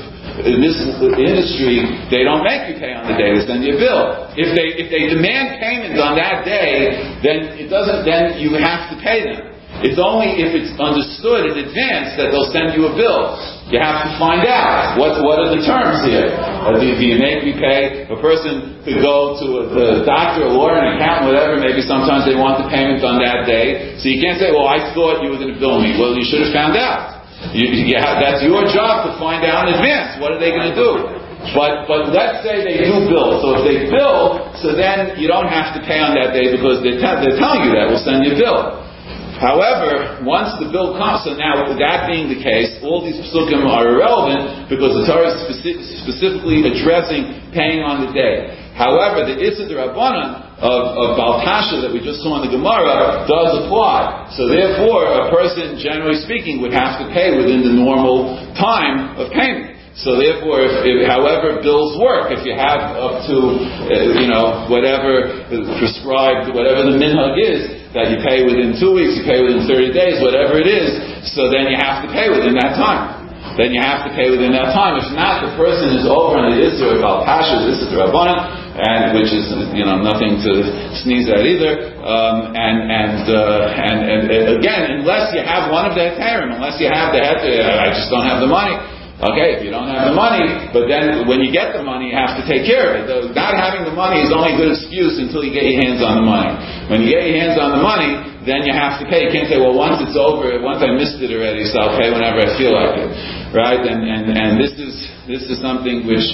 industry, they don't make you pay on the day, they send you a bill. If they demand payment on that day, then you have to pay them. It's only if it's understood in advance that they'll send you a bill. You have to find out what are the terms here. Do you make me pay? A person could go to a doctor, a lawyer, an accountant, whatever. Maybe sometimes they want the payment on that day. So you can't say, well, I thought you were going to bill me. Well, you should have found out. That's your job to find out in advance. What are they going to do? But let's say they do bill. So if they bill, so then you don't have to pay on that day because they're telling you that. We'll send you a bill. However, once the bill comes, so now with that being the case, all these psukim are irrelevant because the Torah is specifically addressing paying on the day. However, the Issa D'Rabbanan of Baal Tasha that we just saw in the Gemara does apply. So therefore, a person, generally speaking, would have to pay within the normal time of payment. So therefore, however bills work, if you have up to, whatever prescribed, whatever the minhag is, that you pay within 2 weeks, you pay within 30 days, whatever it is, so then you have to pay within that time. Then you have to pay within that time. If not, the person is over on the Issa of Baal Tasha, the Issa D'Rabbanan, and which is nothing to sneeze at either. And again, unless you have one of the heterim, unless you have the heter, I just don't have the money. Okay, if you don't have the money, but then when you get the money, you have to take care of it. Not having the money is only a good excuse until you get your hands on the money. When you get your hands on the money, then you have to pay. You can't say, well, once it's over, once I missed it already, so I'll pay whenever I feel like it. Right? And this is something which,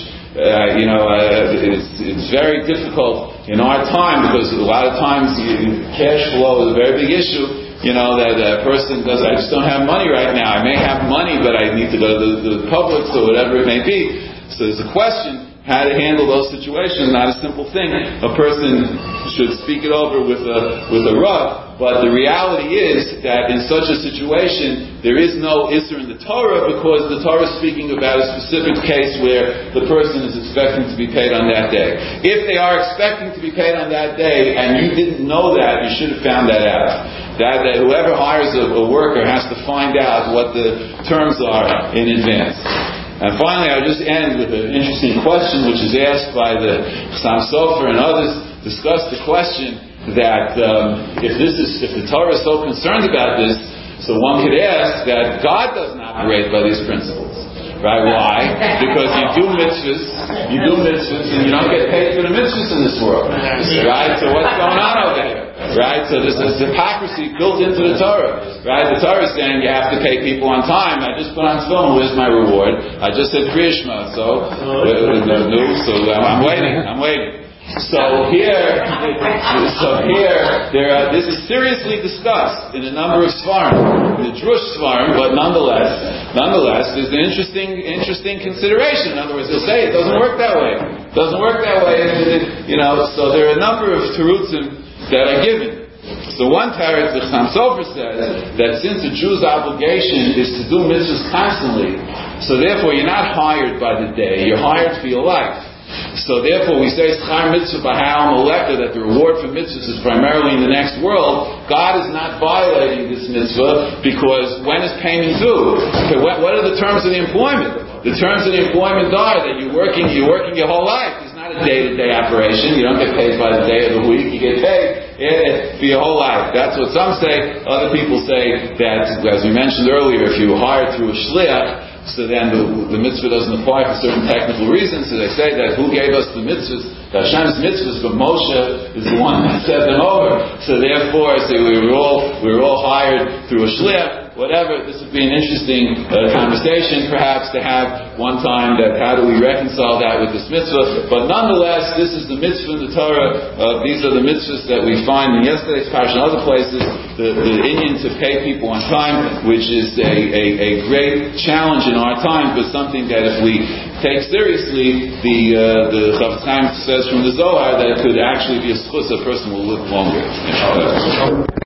it's very difficult in our time because a lot of times cash flow is a very big issue. That a person does, I just don't have money right now. I may have money, but I need to go to the Publix or whatever it may be. So there's a question how to handle those situations. Not a simple thing. A person should speak it over with a Rav. But the reality is that in such a situation, there is no Isser in the Torah because the Torah is speaking about a specific case where the person is expecting to be paid on that day. If they are expecting to be paid on that day and you didn't know that, you should have found that out. That whoever hires a worker has to find out what the terms are in advance. And finally, I'll just end with an interesting question which is asked by the Chassam Sofer and others discuss the question that if the Torah is so concerned about this, so one could ask that God doesn't operate by these principles. Right? Why? Because you do mitzvahs and you don't get paid for the mitzvahs in this world. Right? So what's going on over here? Right? So there's this hypocrisy built into the Torah. Right? The Torah is saying you have to pay people on time. I just put on film, where's my reward? I just said Kriya Shema, so I'm waiting. So here, this is seriously discussed in a number of svarim, the Drush svarim, but nonetheless, there's an interesting consideration. In other words, they'll say it doesn't work that way. So there are a number of terutzim that are given. So one teretz, the Chaim Sofer says that since a Jew's obligation is to do mitzvahs constantly, so therefore you're not hired by the day, you're hired for your life. So therefore we say Schar Mitzvah B'Ha'al Molekah, that the reward for mitzvahs is primarily in the next world. God is not violating this mitzvah because when is payment due? Okay, what are the terms of the employment? The terms of the employment are that you're working your whole life. It's not a day-to-day operation. You don't get paid by the day of the week. You get paid for your whole life. That's what some say. Other people say that, as we mentioned earlier, if you were hired through a shliach, so then the mitzvah doesn't apply for certain technical reasons. So they say that who gave us the mitzvahs? The Hashem's mitzvahs, but Moshe is the one that set them over. So therefore, we were all hired through a shliach. Whatever, this would be an interesting conversation perhaps to have one time, that how do we reconcile that with this mitzvah. But nonetheless, this is the mitzvah in the Torah. These are the mitzvahs that we find in yesterday's parsha and other places. The inyan to pay people on time, which is a great challenge in our time, but something that if we take seriously, the Chafetz Chaim says from the Zohar that it could actually be a schus, a person will live longer.